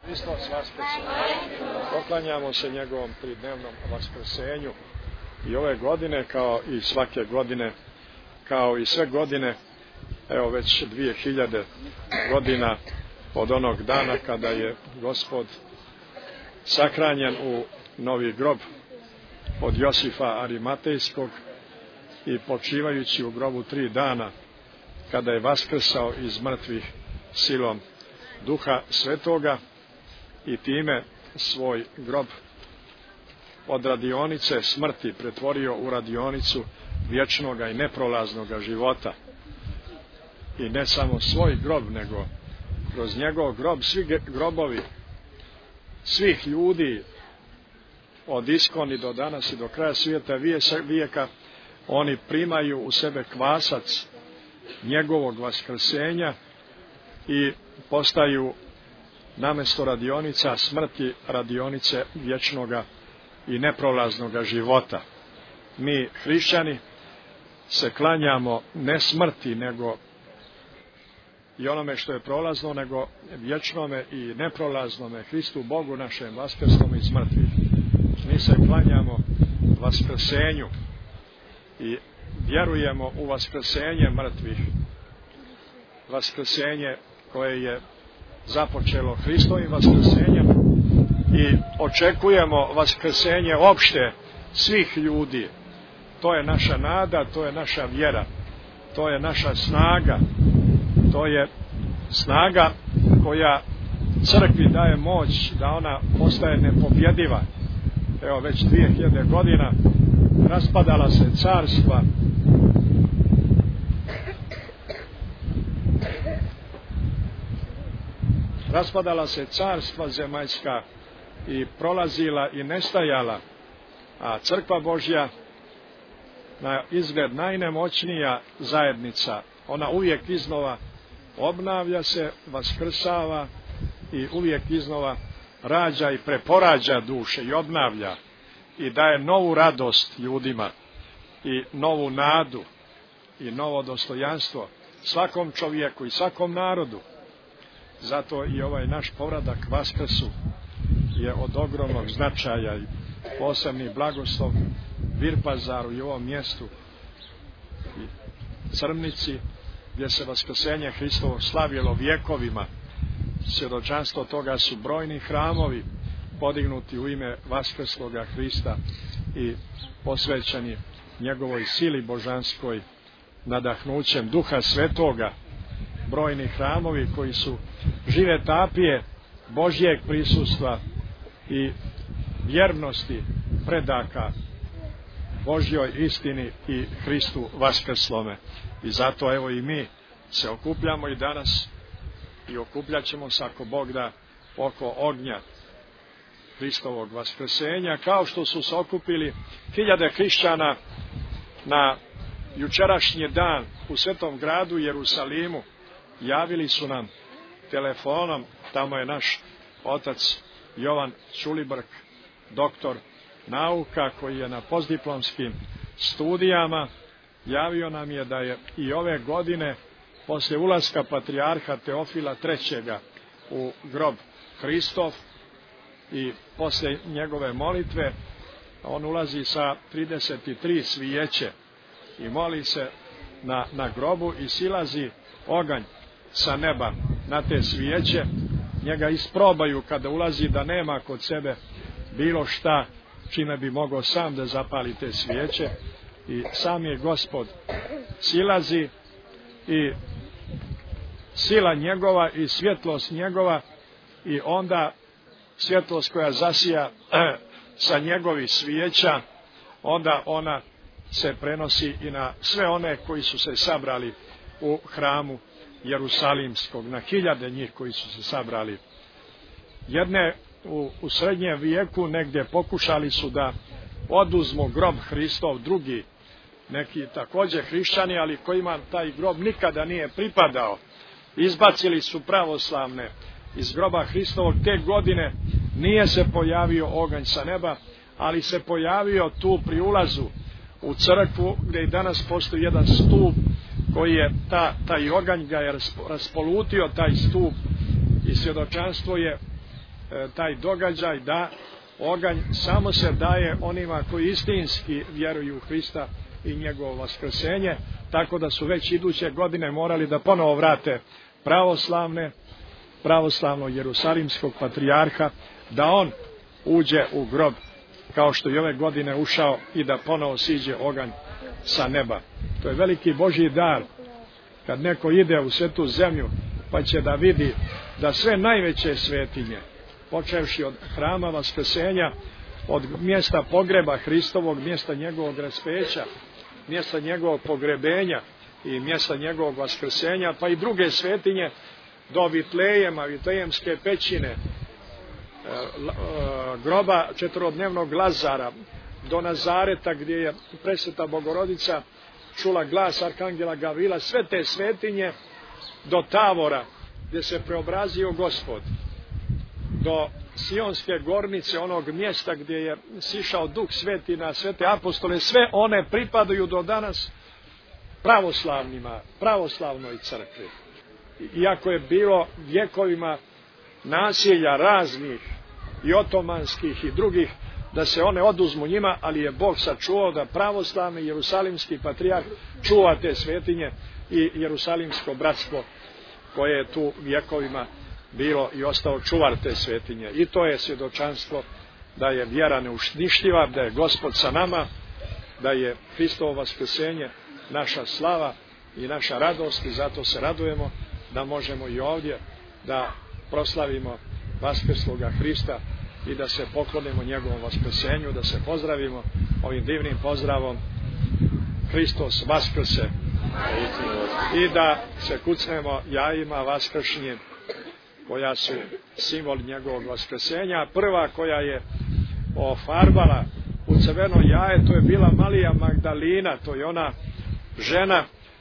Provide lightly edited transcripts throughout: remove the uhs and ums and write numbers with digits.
Hristos vaskrse. Poklanjamo se njegovom tridnevnom vaskrsenju i ove godine, kao i svake godine, kao i sve godine, evo već 2000 godina od onog dana kada je Gospod sahranjen u novi grob od Josifa Arimatejskog i počivajući u grobu 3 dana, kada je vaskrsao iz mrtvih silom Duha Svetoga i time svoj grob od radionice smrti pretvorio u radionicu vječnoga i neprolaznoga života. I ne samo svoj grob, nego kroz njegov grob svi grobovi svih ljudi od iskoni do danas i do kraja svijeta vijeka, oni primaju u sebe kvasac njegovog vaskrsenja i postaju namjesto radionica smrti radionice vječnoga i neprolaznoga života. Mi hrišćani se klanjamo ne smrti, nego i onome što je prolazno, nego vječnome i neprolaznome Hristu Bogu našem vaskrslom iz mrtvih. Mi se klanjamo vaskrsenju i vjerujemo u vaskrsenje mrtvih, vaskrsenje koje je započelo Hristovim vaskrsenjem i očekujemo vaskrsenje opšte svih ljudi. To je naša nada, to je naša vjera, to je naša snaga, to je snaga koja crkvi daje moć da ona postaje nepobjediva. Evo već 2000 godina raspadala se carstva, zemaljska i prolazila i nestajala, a crkva Božja, na izgled najnemoćnija zajednica, ona uvijek iznova obnavlja se, vaskrsava i uvijek iznova rađa i preporađa duše i obnavlja i daje novu radost ljudima i novu nadu i novo dostojanstvo svakom čovjeku i svakom narodu. Zato i ovaj naš povratak Vaskrsu je od ogromnog značaja i posebni blagoslov Virpazaru i ovom mjestu i Crmnici, gdje se vaskrsenje Hristovo slavilo vjekovima. Svjedočanstvo toga su brojni hramovi podignuti u ime vaskrsloga Hrista i posvećeni njegovoj sili božanskoj nadahnućem Duha Svetoga. Brojni hramovi koji su žive tapije Božjeg prisustva i vjernosti predaka Božjoj istini i Hristu vaskrslome. I zato evo i mi se okupljamo i danas i okupljat ćemo se, ako Bog da, oko ognja Hristovog vaskrsenja, kao što su se okupili hiljade hrišćana na jučerašnji dan u svetom gradu Jerusalimu. Javili su nam telefonom, tamo je naš otac Jovan Čulibrk, doktor nauka, koji je na postdiplomskim studijama. Javio nam je da je i ove godine, poslije ulaska patrijarha Teofila III. U grob Hristov i poslije njegove molitve, on ulazi sa 33 svijeće i moli se na grobu i silazi oganj sa neba na te svijeće. Njega isprobaju kada ulazi da nema kod sebe bilo šta čime bi mogao sam da zapali te svijeće, i sam je Gospod silazi i sila njegova i svjetlost njegova, i onda svjetlost koja zasija sa njegovih svijeća, onda ona se prenosi i na sve one koji su se sabrali u hramu Jerusalimskog, na hiljade njih koji su se sabrali. Jedne u srednjem vijeku negdje pokušali su da oduzmu grob Hristov, drugi neki također hrišćani, ali kojima taj grob nikada nije pripadao. Izbacili su pravoslavne iz groba Hristovog. Te godine nije se pojavio oganj sa neba, ali se pojavio tu pri ulazu u crkvu, gdje i danas postoji jedan stup koji je taj oganj ga je raspolutio, taj stup, i svjedočanstvo je taj događaj da oganj samo se daje onima koji istinski vjeruju u Hrista i njegovo vaskrsenje, tako da su već iduće godine morali da ponovo vrate pravoslavno jerusalimskog patrijarha, da on uđe u grob kao što i ove godine ušao i da ponovo siđe oganj sa neba. To je veliki Božji dar kad neko ide u svetu zemlju pa će da vidi da sve najveće svetinje, počevši od hrama vaskrsenja, od mjesta pogreba Hristovog, mjesta njegovog raspeća, mjesta njegovog pogrebenja i mjesta njegovog vaskrsenja, pa i druge svetinje do Vitlejema, Vitlejemske pećine, groba četverodnevnog Lazara, do Nazareta gdje je presveta Bogorodica čula glas arkangela Gavrila, sve te svetinje, do Tavora gdje se preobrazio Gospod, do Sionske gornice, onog mjesta gdje je sišao Duh Sveti na svete apostole, sve one pripadaju do danas pravoslavnoj crkvi. Iako je bilo vjekovima nasilja raznih i otomanskih i drugih, da se one oduzmu njima, ali je Bog sačuvao da pravoslavni jerusalimski patrijarh čuva te svetinje i jerusalimsko bratstvo koje je tu vjekovima bilo i ostao čuvar te svetinje. I to je svjedočanstvo da je vjera neuništiva, da je Gospod sa nama, da je Hristovo vaskrsenje naša slava i naša radost, i zato se radujemo da možemo i ovdje da proslavimo vaskrsloga Hrista i da se poklonimo njegovom vaskrsenju, da se pozdravimo ovim divnim pozdravom Hristos vaskrse i da se kucnemo jajima vaskršnjim koja su simbol njegovog vaskrsenja. Prva koja je ofarbala u crveno jaje, to je bila Marija Magdalina, to je ona žena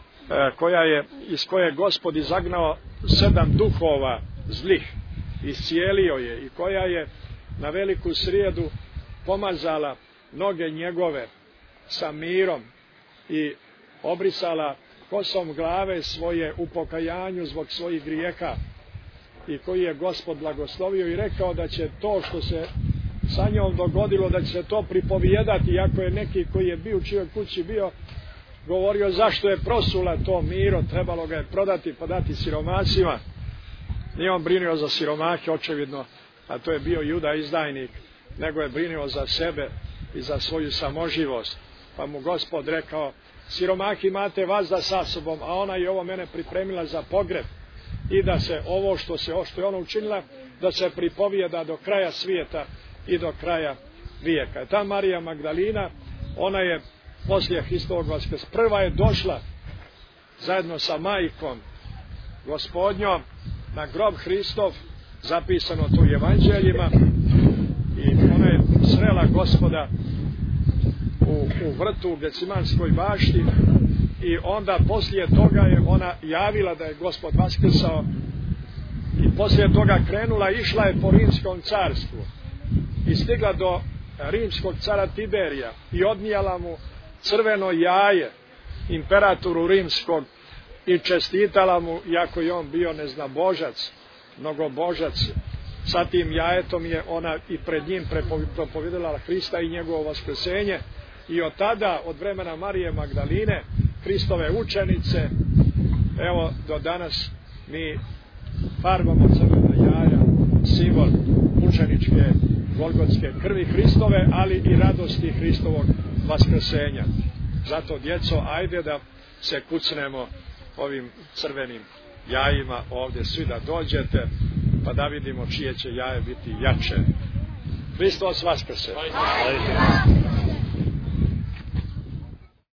iz koje je Gospod izagnao 7 duhova zlih, iscijelio je, i koja je na veliku srijedu pomazala noge njegove sa mirom i obrisala kosom glave svoje u pokajanju zbog svojih grijeha, i koji je Gospod blagoslovio i rekao da će to što se sa njom dogodilo, da će se to pripovijedati, iako je neki koji je bio u čijoj kući bio govorio zašto je prosula to miro, trebalo ga je prodati pa dati siromasima. Nije on brinio za siromahe očevidno, a to je bio Juda izdajnik, nego je brinio za sebe i za svoju samoživost. Pa mu Gospod rekao, siromahi imate vazda sa sobom, a ona je ovo mene pripremila za pogreb, i da se ovo što je ona učinila, da se pripovijeda do kraja svijeta i do kraja vijeka. Ta Marija Magdalina, ona je poslije Hristovog vaskrsenja prva je došla zajedno sa majkom Gospodnjom na grob Hristov, zapisano to u evanđeljima, i ona je srela Gospoda u vrtu u Gecimanskoj bašti, i onda poslije toga je ona javila da je Gospod vaskrsao, i poslije toga krenula, išla je po rimskom carstvu i stigla do rimskog cara Tiberija i odnijela mu crveno jaje imperatoru rimskog i čestitala mu, iako je on bio neznabožac, mnogobožac. Sa tim jajetom je ona i pred njim propovijedala Hrista i njegovo vaskrsenje, i od tada, od vremena Marije Magdaline, Hristove učenice, evo do danas mi farbamo crvena jaja, simbol učeničke golgotske krvi Hristove, ali i radosti Hristovog vaskrsenja. Zato, djeco, ajde da se kucnemo ovim crvenim jajima ovdje, svi da dođete, pa da vidimo čije će jaje biti jače. Hristos vaskrse!